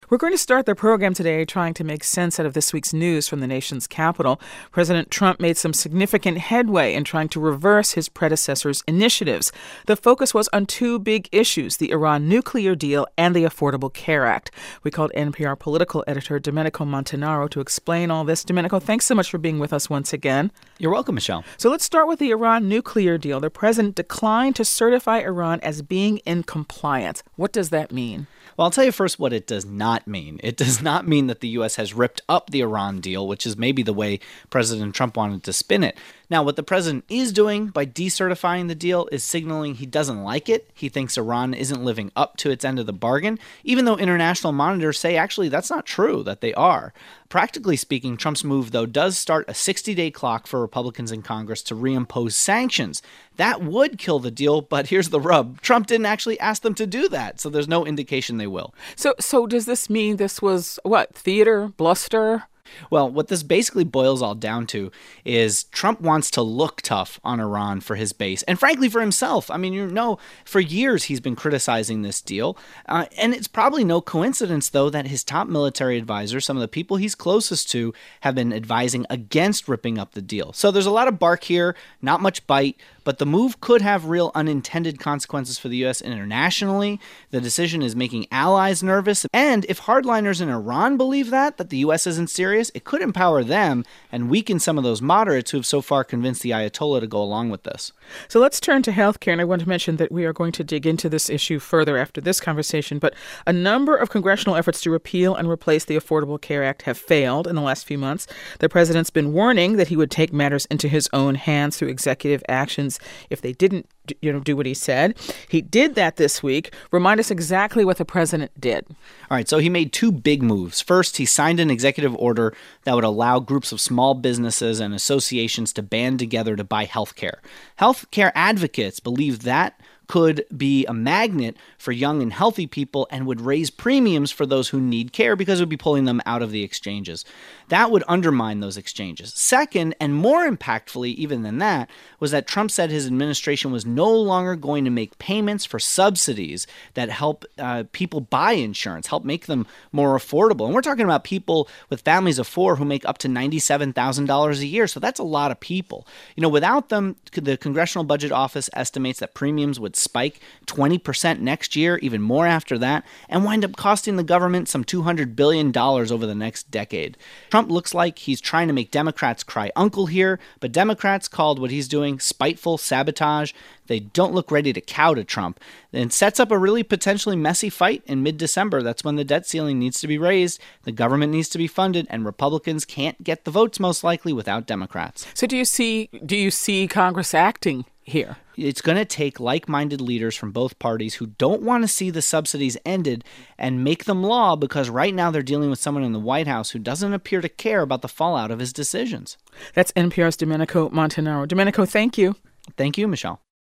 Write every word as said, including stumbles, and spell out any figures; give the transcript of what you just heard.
We're going to start the program today trying to make sense out of this week's news from the nation's capital. President Trump made some significant headway in trying to reverse his predecessor's initiatives. The focus was on two big issues, the Iran nuclear deal and the Affordable Care Act. We called N P R political editor Domenico Montanaro to explain all this. Domenico, thanks so much for being with us once again. You're welcome, Michelle. So let's start with the Iran nuclear deal. The president declined to certify Iran as being in compliance. What does that mean? Well, I'll tell you first what it does not mean. It does not mean that the U S has ripped up the Iran deal, which is maybe the way President Trump wanted to spin it. Now, what the president is doing by decertifying the deal is signaling he doesn't like it. He thinks Iran isn't living up to its end of the bargain, even though international monitors say actually that's not true, that they are. Practically speaking, Trump's move, though, does start a sixty-day clock for Republicans in Congress to reimpose sanctions. That would kill the deal, but here's the rub. Trump didn't actually ask them to do that, so there's no indication they will. So, so does this mean this was, what, theater, bluster? Well, what this basically boils all down to is Trump wants to look tough on Iran for his base and frankly for himself. I mean, you know, for years he's been criticizing this deal. Uh, and it's probably no coincidence, though, that his top military advisors, some of the people he's closest to, have been advising against ripping up the deal. So there's a lot of bark here, not much bite. But the move could have real unintended consequences for the U S internationally. The decision is making allies nervous. And if hardliners in Iran believe that, that the U S isn't serious, it could empower them and weaken some of those moderates who have so far convinced the Ayatollah to go along with this. So let's turn to healthcare. And I want to mention that we are going to dig into this issue further after this conversation. But a number of congressional efforts to repeal and replace the Affordable Care Act have failed in the last few months. The president's been warning that he would take matters into his own hands through executive actions if they didn't, you know, do what he said. He did that this week. Remind us exactly what the president did. All right, so he made two big moves. First, he signed an executive order that would allow groups of small businesses and associations to band together to buy health care. Health care advocates believe that could be a magnet for young and healthy people and would raise premiums for those who need care because it would be pulling them out of the exchanges. That would undermine those exchanges. Second, and more impactfully even than that, was that Trump said his administration was no longer going to make payments for subsidies that help uh, people buy insurance, help make them more affordable. And we're talking about people with families of four who make up to ninety-seven thousand dollars a year. So that's a lot of people. You know, without them, the Congressional Budget Office estimates that premiums would spike twenty percent next year, even more after that, and wind up costing the government some two hundred billion dollars over the next decade. Trump looks like he's trying to make Democrats cry uncle here, but Democrats called what he's doing spiteful sabotage. They don't look ready to cow to Trump, and sets up a really potentially messy fight in mid-December. That's when the debt ceiling needs to be raised, the government needs to be funded, and Republicans can't get the votes most likely without Democrats. So do you see do you see Congress acting here? It's going to take like-minded leaders from both parties who don't want to see the subsidies ended and make them law, because right now they're dealing with someone in the White House who doesn't appear to care about the fallout of his decisions. That's N P R's Domenico Montanaro. Domenico, thank you. Thank you, Michelle.